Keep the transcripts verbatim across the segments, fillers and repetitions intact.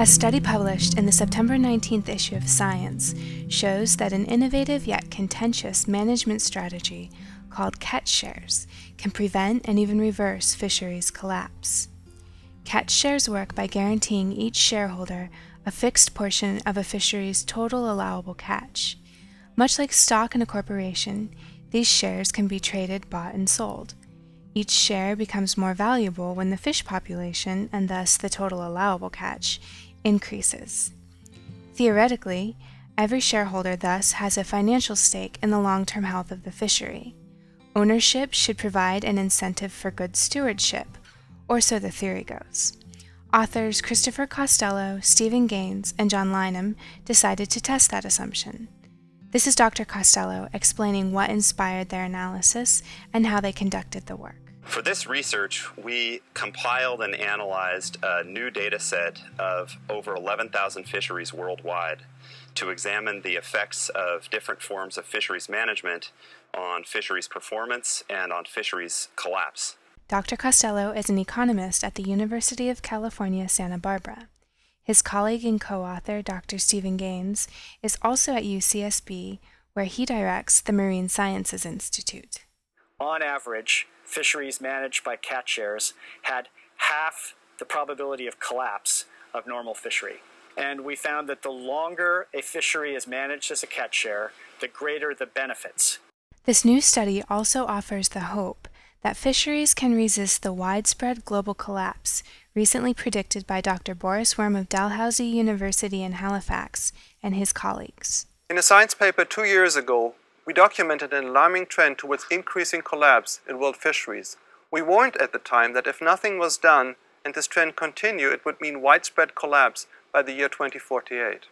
A study published in the September nineteenth issue of Science shows that an innovative yet contentious management strategy called catch shares can prevent and even reverse fisheries collapse. Catch shares work by guaranteeing each shareholder a fixed portion of a fishery's total allowable catch. Much like stock in a corporation, these shares can be traded, bought, and sold. Each share becomes more valuable when the fish population, and thus the total allowable catch, increases. Theoretically, every shareholder thus has a financial stake in the long-term health of the fishery. Ownership should provide an incentive for good stewardship, or so the theory goes. Authors Christopher Costello, Stephen Gaines, and John Lynham decided to test that assumption. This is Doctor Costello explaining what inspired their analysis and how they conducted the work. For this research, we compiled and analyzed a new data set of over eleven thousand fisheries worldwide to examine the effects of different forms of fisheries management on fisheries performance and on fisheries collapse. Doctor Costello is an economist at the University of California, Santa Barbara. His colleague and co-author, Doctor Stephen Gaines, is also at U C S B, where he directs the Marine Sciences Institute. On average, fisheries managed by catch shares had half the probability of collapse of normal fishery. And we found that the longer a fishery is managed as a catch share, the greater the benefits. This new study also offers the hope that fisheries can resist the widespread global collapse recently predicted by Doctor Boris Worm of Dalhousie University in Halifax and his colleagues. In a science paper two years ago, we documented an alarming trend towards increasing collapse in world fisheries. We warned at the time that if nothing was done and this trend continued, it would mean widespread collapse by the year twenty forty-eight.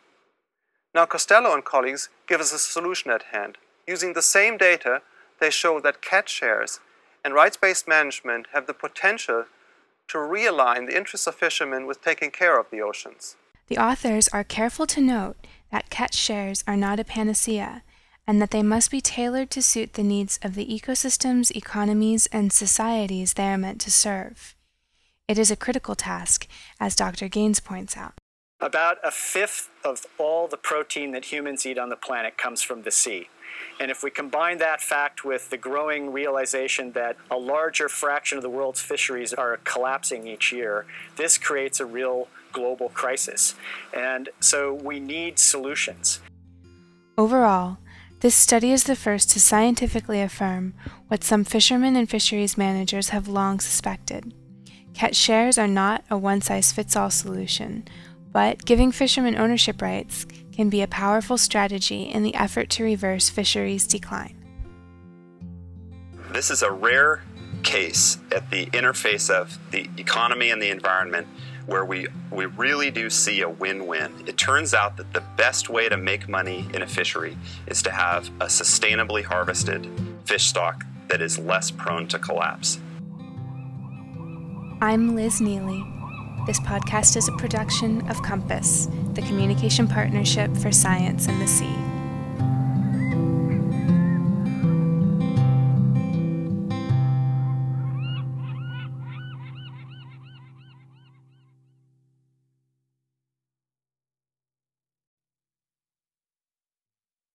Now Costello and colleagues give us a solution at hand. Using the same data, they show that catch shares and rights-based management have the potential to realign the interests of fishermen with taking care of the oceans. The authors are careful to note that catch shares are not a panacea, and that they must be tailored to suit the needs of the ecosystems, economies, and societies they are meant to serve. It is a critical task, as Doctor Gaines points out. About a fifth of all the protein that humans eat on the planet comes from the sea. And if we combine that fact with the growing realization that a larger fraction of the world's fisheries are collapsing each year, this creates a real global crisis. And so we need solutions. Overall, this study is the first to scientifically affirm what some fishermen and fisheries managers have long suspected. Catch shares are not a one-size-fits-all solution, but giving fishermen ownership rights can be a powerful strategy in the effort to reverse fisheries decline. This is a rare case at the interface of the economy and the environment where we, we really do see a win-win. It turns out that the best way to make money in a fishery is to have a sustainably harvested fish stock that is less prone to collapse. I'm Liz Neely. This podcast is a production of Compass, the communication partnership for science and the sea.